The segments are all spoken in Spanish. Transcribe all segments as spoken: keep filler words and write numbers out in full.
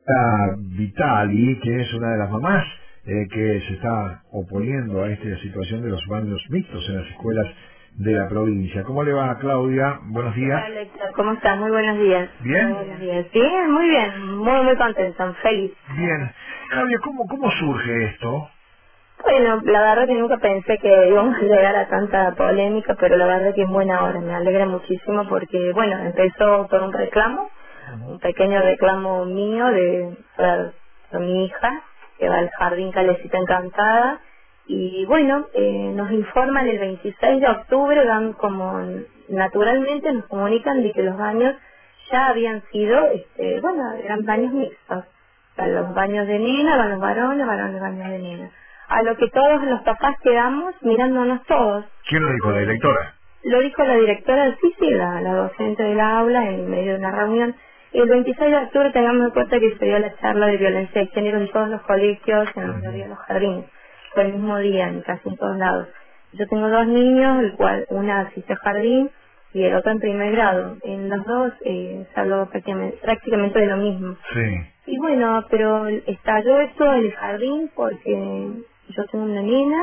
a Vitali, que es una de las mamás eh, que se está oponiendo a esta situación de los baños mixtos en las escuelas de la provincia. ¿Cómo le va, Claudia? Buenos días. Hola, Héctor. ¿Cómo estás? Muy buenos días. ¿Bien? Muy buenos días. Bien, muy bien. Muy, muy contenta, feliz. Bien. Claudia, ¿cómo, cómo surge esto? Bueno, la verdad que nunca pensé que íbamos a llegar a tanta polémica, pero la verdad que es buena hora. Me alegra muchísimo porque, bueno, empezó por un reclamo, un pequeño reclamo mío de, de, de mi hija, que va al jardín Calecita Encantada. Y bueno, eh, nos informan el veintiséis de octubre, dan como naturalmente nos comunican de que los baños ya habían sido, este, bueno, eran baños mixtos. O sea, los baños de nena, van los varones, varones, baños de nena. A lo que todos los papás quedamos mirándonos todos. ¿Quién lo dijo? ¿La directora? Lo dijo la directora, sí, sí, la, la docente del aula en medio de una reunión. Y el veintiséis de octubre tengamos en cuenta que se dio la charla de violencia de género en todos los colegios, en la mayoría de los jardines. Fue el mismo día, en casi en todos lados. Yo tengo dos niños, el cual una asiste a jardín y el otro en primer grado. En los dos eh, se habló prácticamente, prácticamente de lo mismo. Sí. Y bueno, pero estalló esto en el jardín porque yo tengo una nena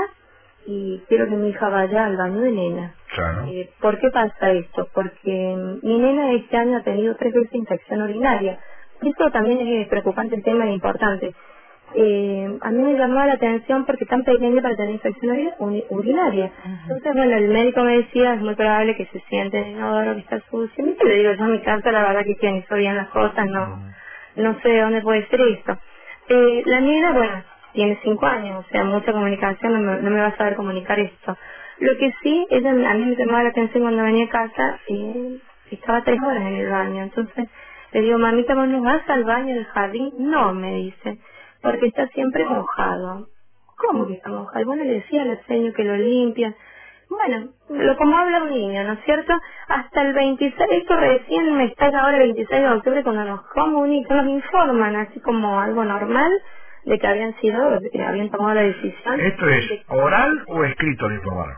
y quiero que mi hija vaya al baño de nena. Claro. Eh, ¿Por qué pasa esto? Porque mi nena este año ha tenido tres veces infección urinaria. Esto también es preocupante, el tema es importante. Eh, a mí me llamó la atención porque tan pequeña para tener infección uri- urinaria. Entonces, bueno, el médico me decía, es muy probable que se siente en el inodoro, que está sucio. Y le digo, yo en mi casa, la verdad que quien hizo bien las cosas, no no sé de dónde puede ser esto. Eh, la nena, bueno, tiene cinco años, o sea, mucha comunicación, no me, no me va a saber comunicar esto. Lo que sí, ella a mí me llamaba la atención cuando venía a casa, eh, estaba tres horas en el baño. Entonces le digo, mamita, ¿vos no vas al baño del jardín? No, me dice, porque está siempre mojado. ¿Cómo que está mojado? Y bueno, le decía al señor que lo limpian. Bueno, lo como habla un niño, ¿no es cierto? Hasta el veintiséis, esto recién me está ahora el veintiséis de octubre cuando nos comunican, nos informan, así como algo normal, de que habían sido, de que habían tomado la decisión. ¿Esto es de oral o escrito, le informaron?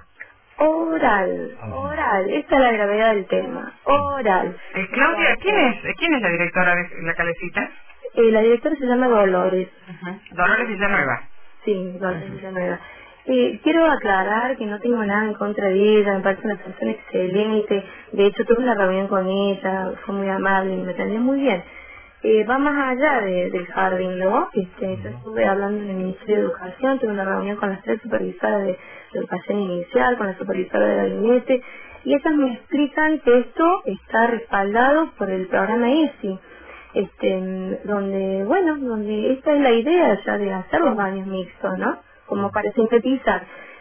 Oral, oral, esta es la gravedad del tema, oral. Eh, Claudia, ¿quién es, ¿quién es la directora de la Calecita? Eh, la directora se llama Dolores. Uh-huh. Dolores Villanueva. Sí, Dolores Villanueva. Eh, quiero aclarar que no tengo nada en contra de ella, me parece una persona excelente. De hecho, tuve una reunión con ella, fue muy amable y me atendió muy bien. Eh, va más allá de, del jardín, ¿no? Este, yo estuve hablando en el Ministerio de Educación, tuve una reunión con las tres supervisoras de, de educación inicial, con la supervisora de gabinete, y ellas me explican que esto está respaldado por el programa E S I, este, donde, bueno, donde esta es la idea ya de hacer los baños mixtos, ¿no? Como para sintetizar.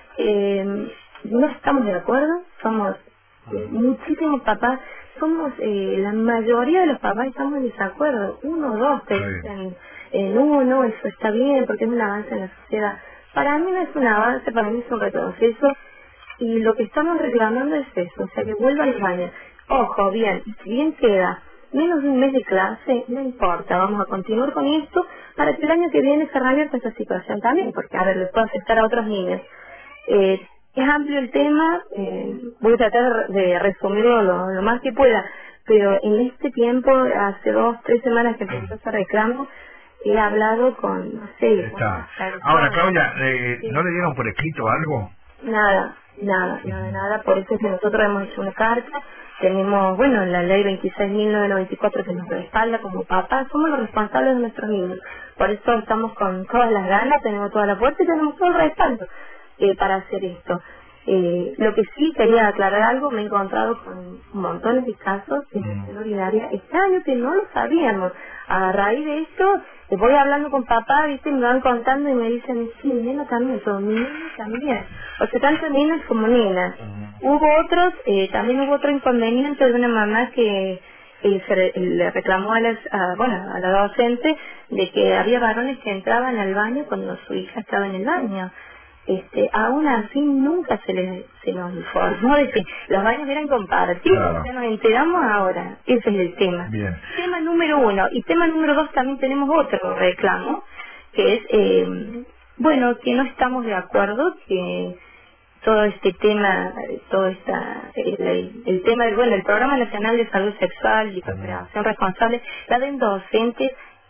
Eh, no estamos de acuerdo, somos eh, muchísimos papás, somos, eh, la mayoría de los papás estamos en desacuerdo, uno o dos te dicen, eh, no, no, eso está bien porque es un avance en la sociedad. Para mí no es un avance, para mí es un retroceso, y lo que estamos reclamando es eso, o sea, que vuelva al baño. Ojo, bien, si bien queda menos de un mes de clase, no importa, vamos a continuar con esto para que el año que viene se revierta esta situación también, porque a ver, le puede afectar a otros niños. Eh, es amplio el tema, eh, voy a tratar de resumirlo lo, lo más que pueda, pero en este tiempo, hace dos, tres semanas que empezó ese reclamo, he hablado con, no sé, con Está. personas. Ahora, Claudia, eh, Sí. ¿no le dieron por escrito algo? Nada, nada, nada, nada. Por eso es que nosotros hemos hecho una carta. Tenemos, bueno, la ley veintiséis mil novecientos noventa y cuatro que nos respalda como papás. Somos los responsables de nuestros niños. Por eso estamos con todas las ganas, tenemos toda la fuerza y tenemos todo el respaldo eh, para hacer esto. Eh, lo que sí quería aclarar algo, me he encontrado con montones de casos de infección urinaria este año que no lo sabíamos. A raíz de esto, eh, voy hablando con papá, ¿viste? Me van contando y me dicen, sí, mi nena también, todo, mi nena también. O sea, tanto nenas como nenas. Hubo otros, eh, también hubo otro inconveniente de una mamá que eh, se re- le reclamó a, las, a, bueno, a la docente de que había varones que entraban al baño cuando su hija estaba en el baño. Este, aún así nunca se les se nos informó de que los baños eran compartidos, Claro. o sea, nos enteramos ahora, ese es el tema. Bien. Tema número uno, y tema número dos también tenemos otro reclamo, que es, eh, bueno, que no estamos de acuerdo, que todo este tema, eh, todo esta, el, el, el tema del, bueno, el Programa Nacional de Salud Sexual y Procreación Responsable, la den docentes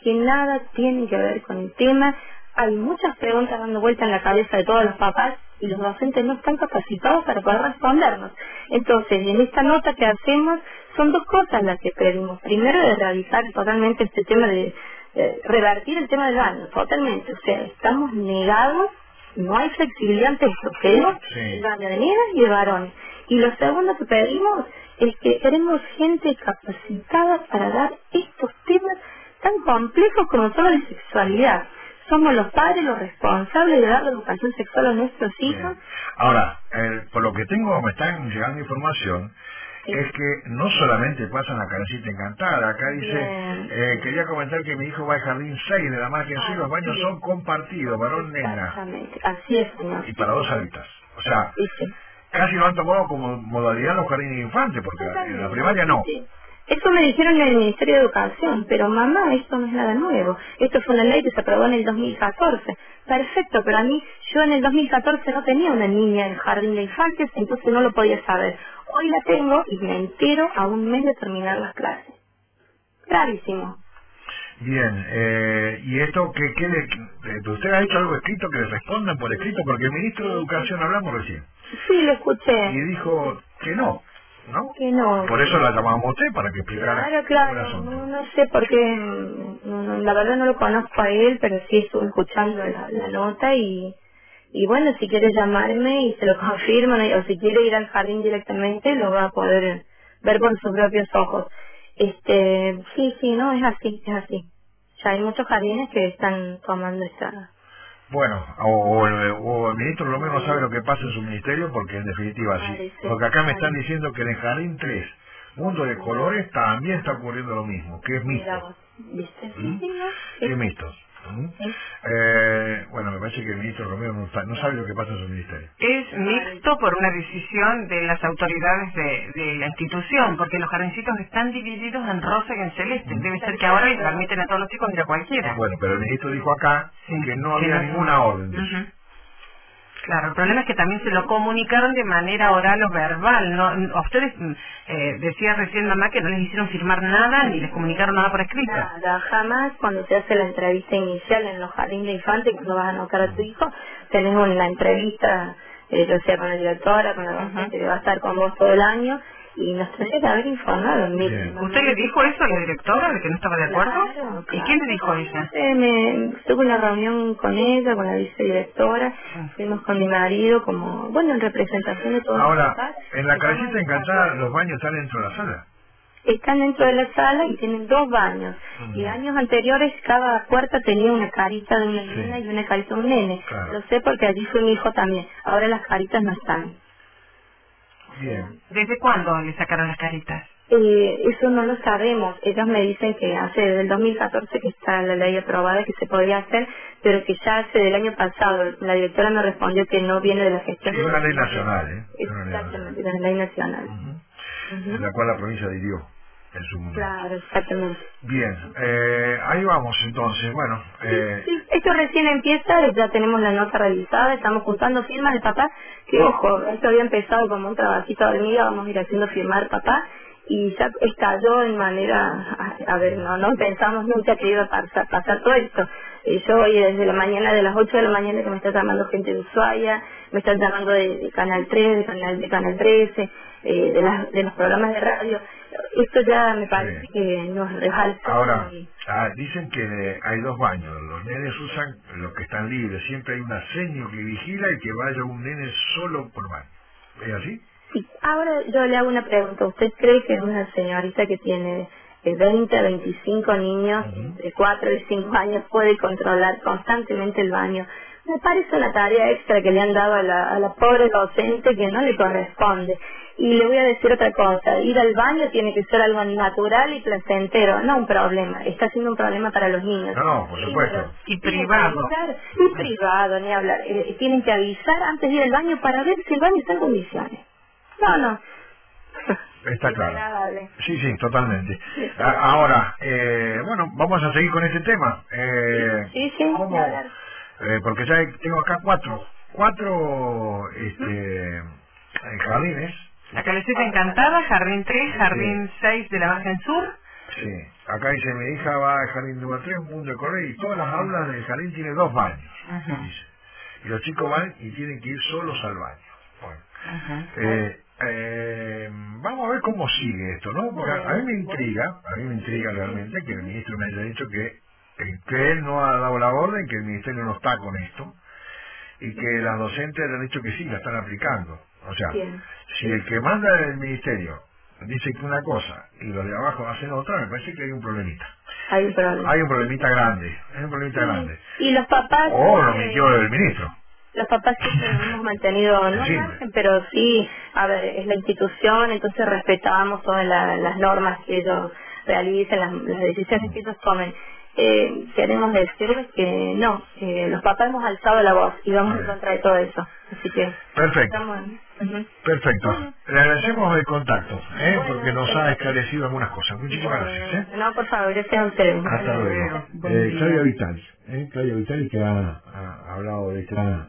que nada tienen que ver con el tema. Hay muchas preguntas dando vuelta en la cabeza de todos los papás y los docentes no están capacitados para poder respondernos. Entonces, en esta nota que hacemos, son dos cosas las que pedimos. Primero, de erradicar totalmente este tema de, de revertir el tema del baño, totalmente. O sea, estamos negados, no hay flexibilidad ante esto. Queremos Sí. el baño de niñas y de varones. Y lo segundo que pedimos es que queremos gente capacitada para dar estos temas tan complejos como son la sexualidad. Somos los padres los responsables de dar la educación sexual a nuestros hijos. Bien. Ahora, eh, por lo que tengo, me están llegando información, Sí. es que no solamente pasa en la Calecita Encantada, acá dice, Bien. eh, quería comentar que mi hijo va al jardín seis de la margen Ah, sur, los baños sí. son compartidos, varón, nena, Exactamente, así es, señor. y para dos adultas. O sea, Sí, sí. casi lo han tomado como modalidad los jardines de infantes, porque en la primaria no. Sí. Eso me dijeron en el Ministerio de Educación, pero mamá, esto no es nada nuevo. Esto fue una ley que se aprobó en el dos mil catorce. Perfecto, pero a mí, yo en el dos mil catorce no tenía una niña en jardín de infantes, entonces no lo podía saber. Hoy la tengo y me entero a un mes de terminar las clases. Clarísimo. Bien, eh, ¿y esto qué, qué le, eh, usted ha hecho algo escrito que le respondan por escrito? Porque el ministro de Educación, hablamos recién, Sí, lo escuché. y dijo que no, ¿no? Que no. Por eso la llamamos a usted, para que explicara Claro, el claro, asunto. no, no sé por qué, no, no, la verdad no lo conozco a él, pero sí estuve escuchando la, la nota y, y bueno, si quiere llamarme y se lo confirman, o si quiere ir al jardín directamente, lo va a poder ver por sus propios ojos. Este, sí, sí, no, es así, es así. Ya hay muchos jardines que están tomando esta... Bueno, o, o el, o el ministro Romero no sabe lo que pasa en su ministerio, porque en definitiva sí. Parece, Porque acá me están parece. diciendo que en el Jardín tres, Mundo de Colores, también está ocurriendo lo mismo, que es Mira mixto. vos, ¿viste? Sí, ¿Mm? sí, ¿no? Es Sí, mixto. ¿Mm? sí. Eh, bueno, me parece que el ministro Romero no, está- no sabe lo que pasa en su ministerio. Es mixto por una decisión de las autoridades de, de la institución, porque los jardincitos están divididos en rosa y en celeste. Debe ser que ahora les permiten a todos los chicos ir a cualquiera. Bueno, pero el ministro dijo acá Sí, que no que había no- ninguna orden de eso. Ujú. Claro, el problema es que también se lo comunicaron de manera oral o verbal. No, a ustedes, eh, decía recién mamá, que no les hicieron firmar nada ni les comunicaron nada por escrito. Nada, jamás cuando se hace la entrevista inicial en los jardines de infantes, cuando vas a anotar a tu hijo, tenés una entrevista, eh, yo sea con la directora, con la docente, que va a estar con vos todo el año, y nos tenés que haber informado. Mire, Bien. mamá, ¿Usted le dijo eso a la directora, de que no estaba de acuerdo? Claro, ¿Y claro. quién le dijo a ella? Eh, me, tuve una reunión con ella, con la vicedirectora, fuimos con mi marido, como, bueno, en representación de todos los Ahora, papás. en la Estamos Calecita en Encantada desacuerdo. los baños están dentro de la sala. Están dentro de la sala y tienen dos baños. Mm. Y años anteriores cada puerta tenía una carita de una Sí. nena y una carita de un nene. Claro. Lo sé porque allí fue mi hijo también. Ahora las caritas no están. Bien. ¿Desde cuándo le sacaron las caritas? Eh, eso no lo sabemos. Ellos me dicen que hace desde el dos mil catorce que está la ley aprobada que se podía hacer, pero que ya hace del año pasado. La directora me respondió que no viene de la gestión. Es una ley nacional, ¿eh? Es una ley Exactamente, de la ley nacional. Ujú. Ujú. En la cual la provincia adhirió en su momento. Claro, exactamente. Bien, eh, ahí vamos entonces. Bueno, eh, Sí, esto recién empieza, ya tenemos la nota realizada, estamos juntando firmas de papá, que ojo, esto había empezado como un trabajito de hormiga, vamos a ir haciendo firmar papá, y ya estalló en manera, a, a ver, no, no pensamos nunca que iba a pasar, pasar todo esto. Eh, yo hoy desde la mañana, de las ocho de la mañana que me está llamando gente de Ushuaia, me están llamando de, de Canal tres, de Canal, de Canal trece, eh, de, las, de los programas de radio. Esto ya me parece Sí. que nos resalta. ahora, y- ah, dicen que eh, hay dos baños. Los nenes usan los que están libres. Siempre hay una seño que vigila y que vaya un nene solo por baño. ¿Es así? Sí, ahora yo le hago una pregunta. ¿Usted cree que una señorita que tiene de veinte a veinticinco niños, Ujú. de cuatro y cinco años, puede controlar constantemente el baño? Me parece una tarea extra que le han dado a la, a la pobre docente que no le corresponde. Y le voy a decir otra cosa. Ir al baño tiene que ser algo natural y placentero, no un problema. Está siendo un problema para los niños. No, no, por supuesto. Primero, Y tienen que privado. avisar, y privado, ni hablar. Eh, tienen que avisar antes de ir al baño para ver si el baño está en condiciones. No, no. Está claro. Desagradable. Sí, sí, totalmente. Desagradable. A- ahora, eh, bueno, vamos a seguir con este tema. Eh, Sí, sí, ¿cómo? ni hablar. Eh, porque ya hay- tengo acá cuatro, cuatro este, eh, jardines. La Calecita Encantada, Jardín tres, Jardín seis de la Margen Sur, Sí, acá dice, mi hija va al jardín número tres, un punto de correr, y todas las aulas del jardín tienen dos baños, Ajá. dice. Y los chicos van y tienen que ir solos al baño. Bueno, Ajá. eh, eh, vamos a ver cómo sigue esto, ¿no? Porque a, a mí me intriga, a mí me intriga realmente que el ministro me haya dicho que, eh, que él no ha dado la orden, que el ministerio no está con esto, y que las docentes le han dicho que sí, la están aplicando. O sea, Bien. si el que manda del ministerio dice que una cosa y los de abajo hacen otra, me parece que hay un problemita. Hay un problema. Hay un problemita grande, hay un problemita Sí. grande. Y los papás... O lo eh, mintió el ministro. Los papás siempre nos hemos mantenido, no al Sí. margen, pero sí, a ver, es la institución, entonces respetamos todas la- las normas que ellos realicen, las, las decisiones que ellos tomen. Eh, queremos decirles que no, eh, los papás hemos alzado la voz y vamos en contra de todo eso. Así que Perfecto, estamos... ujú. perfecto. Bueno. Le agradecemos el contacto, ¿eh? Bueno, porque nos ha esclarecido algunas cosas. Muchísimas gracias. ¿eh? Bueno, no, por favor, gracias a ustedes. Hasta luego. Buen Eh, día. Claudia Vitali, ¿eh? Claudia Vitali que ha, ha hablado de esta